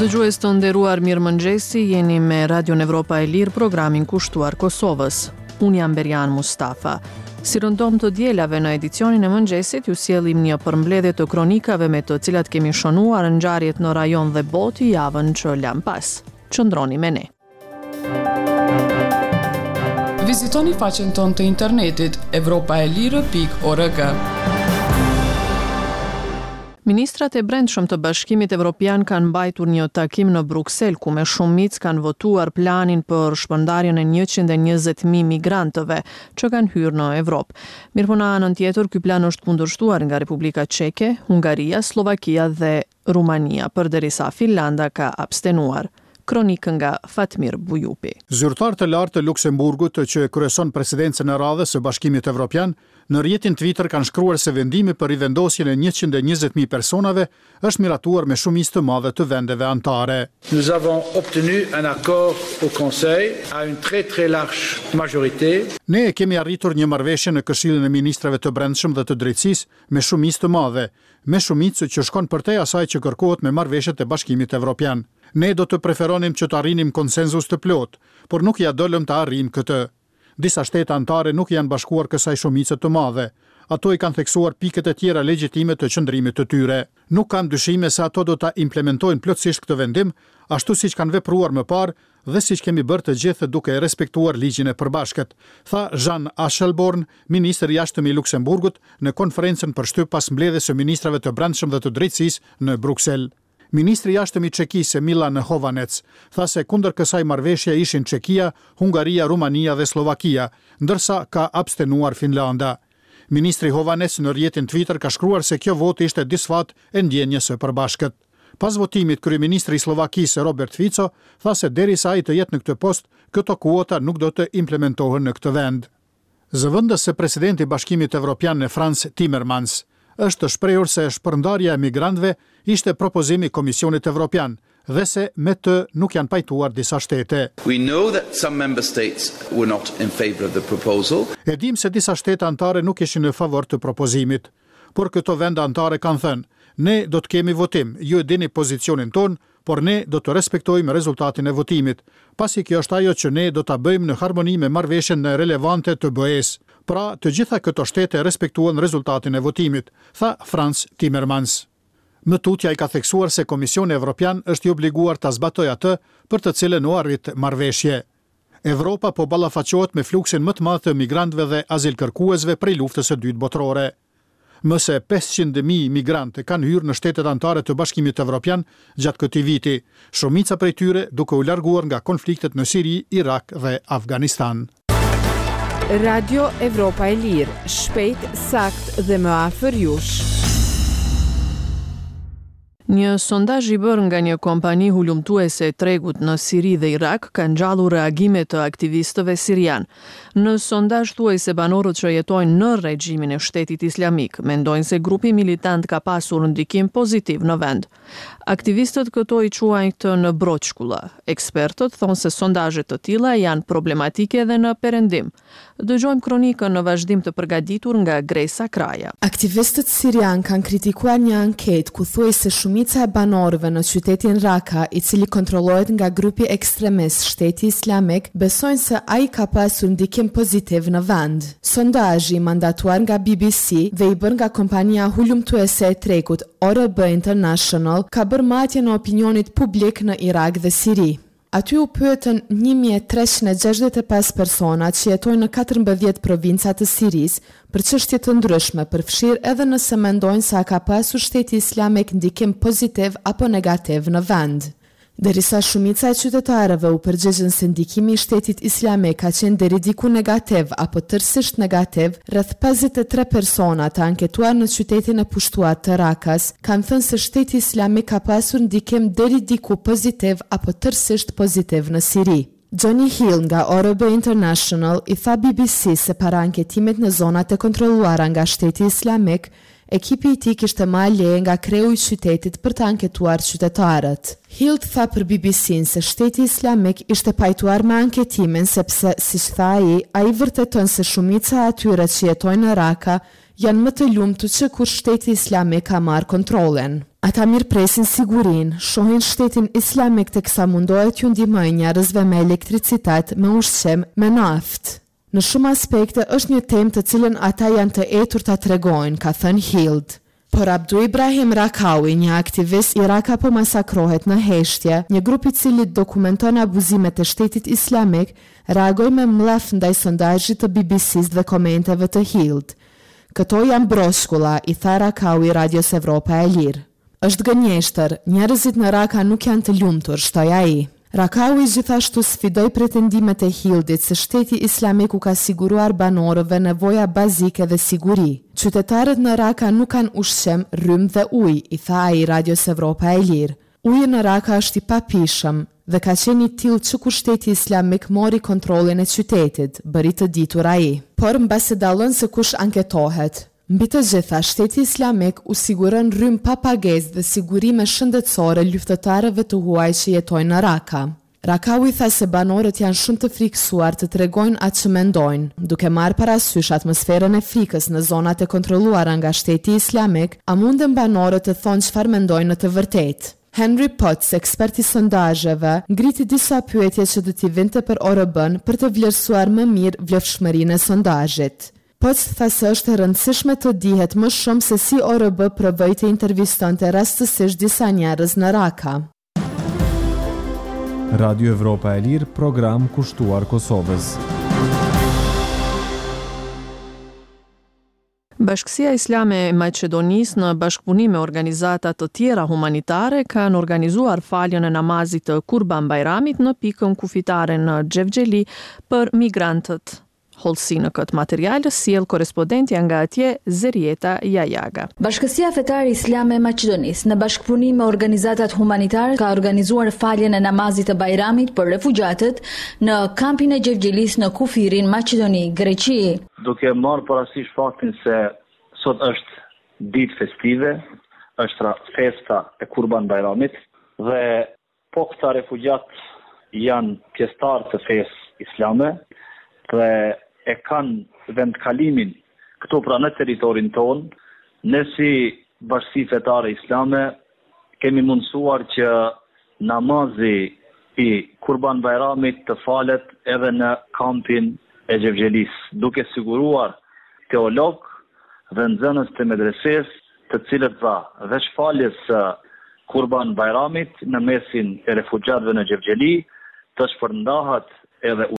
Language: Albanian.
Dëgjues të nderuar, mirëmëngjesi, jeni me Radion Evropa e Lirë, programin kushtuar Kosovës. Unë jam Berian Mustafa. Si rëndom të dielave në edicionin e mëngjesit, ju sjellim një përmbledhje të kronikave me të cilat kemi shënuar ngjarjet në rajon dhe botë javën që lam pas. Qëndroni me ne. Vizitoni faqen tonë të internetit evropaelire.org. Ministrat e brendshëm të Bashkimit Evropian kanë mbajtur një takim në Bruksel, ku me shumicë kanë votuar planin për shpërndarjen e 120.000 migrantëve që kanë hyrë në Evropë. Mirëpo në anën tjetër, ky plan është kundërshtuar nga Republika Çeke, Hungaria, Slovakia dhe Rumania, përderisa Finlanda ka abstenuar. Kronikë nga Fatmir Bujupi. Zyrtar të lartë të Luksemburgut që kryeson presidencën e radhës së Bashkimit Evropian, në rrjetin Twitter kanë shkruar se vendimi për rivendosjen e 120.000 personave është miratuar me shumicë të madhe të vendeve anëtare. Nous avons obtenu un accord au Conseil à une très large majorité. Ne kemi arritur një marrëveshje në Këshillin e Ministrave të Brendshëm dhe të Drejtësisë me shumicë të madhe, me shumicë që shkon përtej asaj që kërkohet me marrëveshjet e Bashkimit Evropian. Ne do të preferonim që të arrinim konsenzus të plot, por nuk ja dolëm të arrijmë këtë. Disa shtete anëtare nuk janë bashkuar kësaj shumice të madhe. Ato i kanë theksuar pikët e tjera legjitime të qëndrimit të tyre. Nuk kam dyshime se ato do ta implementojnë plotësisht këtë vendim, ashtu siç kanë vepruar më parë dhe siç kemi bërë të gjithë duke respektuar ligjin e përbashkët, tha Jean Asselborn, ministri i jashtëm i Luksemburgut, në konferencën për shtyp pas mbledhjes së ministrave të brendshëm dhe të drejtësisë në Bruksel. Ministri i jashtëm i Çekisë, Milan Hovanec, tha se kundër kësaj marrëveshje ishin Çekia, Hungaria, Rumania dhe Slovakia, ndërsa ka abstenuar Finlanda. Ministri Hovanec në rrjetin Twitter ka shkruar se kjo votë ishte disfat e ndjenjes së përbashkët. Pas votimit, kryeministri i Slovakisë Robert Fico tha se derisa ai të jetë në këtë post, këto kuota nuk do të implementohen në këtë vend. Zëvendës së presidenti i Bashkimit Evropian Frans Timmermans është shprehur se shpërndarja e migrantëve ishte propozimi i Komisionit Evropian dhe se me të nuk janë pajtuar disa shtete. We know that some member states were not in favor of the proposal. E dim se disa shtete anëtare nuk ishin në favor të propozimit, por këto vende anëtare kanë thënë, ne do të kemi votim, ju e dini pozicionin ton, por ne do të respektojmë rezultatin e votimit, pasi kjo është ajo që ne do ta bëjmë në harmoni me marrëveshjen relevante të BE-s. Pra, të gjitha këto shtete respektuan rezultatin e votimit, tha Frans Timmermans. Më tutja i ka theksuar se Komisioni Evropian është i obliguar ta zbatojë atë për të cilën u arrit marrëveshje. Evropa po ballafaqohet me fluksin më të madh të migrantëve dhe azilkërkuesve prej luftës së dytë botërore. Më se 500.000 migrantë kanë hyrë në shtetet anëtare të Bashkimit Evropian gjatë këtij viti, shumica prej tyre duke u larguar nga konfliktet në Siri, Irak dhe Afganistan. Radio Evropa e Lirë, shpejt, sakt dhe më afër jush. Një sondazh i bërë nga një kompani hulumtuese e tregut në Siri dhe Irak ka ngjallur reagime të aktivistëve sirian. Në sondazh thuaj se banorët që jetojnë në regjimin e Shtetit Islamik mendojnë se grupi militant ka pasur ndikim pozitiv në vend. Aktivistët këto i quajnë këtë në broçkulla. Ekspertët thonë se sondazhe të tilla janë problematike edhe në perëndim. Dëgjojmë kronikën në vazhdim të përgatitur nga Gresa Kraja. Aktivistët sirian kanë kritikuar një anketë ku thuaj se shumica e banorëve në qytetin Raqqa, i cili kontrollohet nga grupi ekstremist Shteti Islamik, besojnë se ai ka pasur ndikim pozitiv në vend. Sondazhi mandatuar nga BBC dhe i bërë nga kompania hulumtuese e tregut ORB International ka bërë matje në opinionit publik në Irak dhe Siri. Aty u pyetën 1365 persona që jetojnë në 14 provinca të Sirisë për çështje të ndryshme, përfshirë edhe nëse mendojnë se ka pasur Shteti Islamik ndikim pozitiv apo negativ në vend. Derisa shumica e qytetarëve u përgjigjën se ndikimi i Shtetit Islamik ka qenë deri diku negativ apo tërësisht negativ, rreth 53 persona të anketuar në qytetin e pushtuar të Rakas kanë thënë se Shteti Islamik ka pasur ndikim deri diku pozitiv apo tërësisht pozitiv në Siri. Johnny Hill nga ORB International i tha BBC se para anketimit në zonat e kontrolluara nga Shteti Islamik, ekipi i tij kishte marrë leje nga kreu i qytetit për të anketuar qytetarët. Hill tha për BBC-n se Shteti Islamik ishte pajtuar me anketimin sepse, siç tha ai vërteton se shumica e atyre që jetojnë në Raqqa janë më të lumtur që kur Shteti Islamik ka marrë kontrollin. Ata mirpresin sigurinë, shohin shtetin islamik teksa mundohet ju ndihmojë njerëzve me elektricitet, me ushqim, me naftë. Në shumë aspekte është një temë të cilën ata janë të etur ta tregojnë, ka thënë Hild. Por Abdu Ibrahim Rakawi, një aktivist i Raka po masakrohet në heshtje, një grup i cili dokumenton abuzimet e shtetit islamik, reagoi me mllaf ndaj sondazhit të BBC-s dhe komenteve të Hild. Këto janë broshkulla, i tha Rakawi Radios Evropa e Lirë. Është gënjeshtër, njerëzit në Raka nuk janë të lumtur, shtoi ai. Rakawi gjithashtu sfidoi pretendimet e Hildit se shteti islamik u ka siguruar banorëve nevoja bazike dhe siguri. Qytetarët në Raka nuk kanë ushqim, rrymë dhe ujë, i tha ai Radios Evropa e Lirë. Uji në Raka është i papishëm dhe ka qenë i tillë që kur shteti islamik mori kontrollin e qytetit, bëri të ditur ai. Por mbasi dallon se kush anketohet. Mbi të gjitha, shteti islamik u siguron rrymë pa pagesë dhe sigurime shëndetësore luftëtarëve të huaj që jetojnë në Raka. Rakawi tha se banorët janë shumë të frikësuar të tregojnë atë që mendojnë, duke marrë parasysh atmosferën e frikës në zonat e kontrolluara nga shteti islamik, a munden banorët të thonë çfarë mendojnë në të vërtetë. Henry Potts, ekspert i sondazheve, ngriti disa pyetje që do t'i vinte për ORB-n për të vlerësuar më mirë vlefshmërinë e sondazhit. Potts tha se është e rëndësishme të dihet më shumë se si ORB provoi të intervistonte rastësisht disa njerëz në Raka. Radio Evropa e Lirë, program kushtuar Kosovës. Bashkësia Islame e Maqedonisë në bashkëpunim me organizata të tjera humanitare kanë organizuar faljen e namazit të Kurban Bajramit në pikën kufitare në Xhevxheli për migrantët. Holsi në këtë material sjell korrespondentja nga atje Zerieta Jajaga. Bashkësia Fetare Islame e Maqedonisë në bashkëpunim me organizatat humanitare ka organizuar faljen e namazit të Bajramit për refugjatët në kampin e Xhevxhelis në kufirin Maqedoni, Greqi. Duke marrë parasysh faktin se sot është ditë festive, është festa e Kurban Bajramit dhe po këta refugjat janë pjesëtarë të fesë islame dhe e kanë vendkalimin këtu pra në teritorin tonë, ne si Bashkësi Fetare Islame kemi mundësuar që namazi i Kurban Bajramit të falet edhe në kampin e Xhevxhelis, duke siguruar teolog dhe nxënës të medreses, të cilët dha veç faljes Kurban Bajramit në mesin e refugjatëve në Xhevxheli, të shpërndahet edhe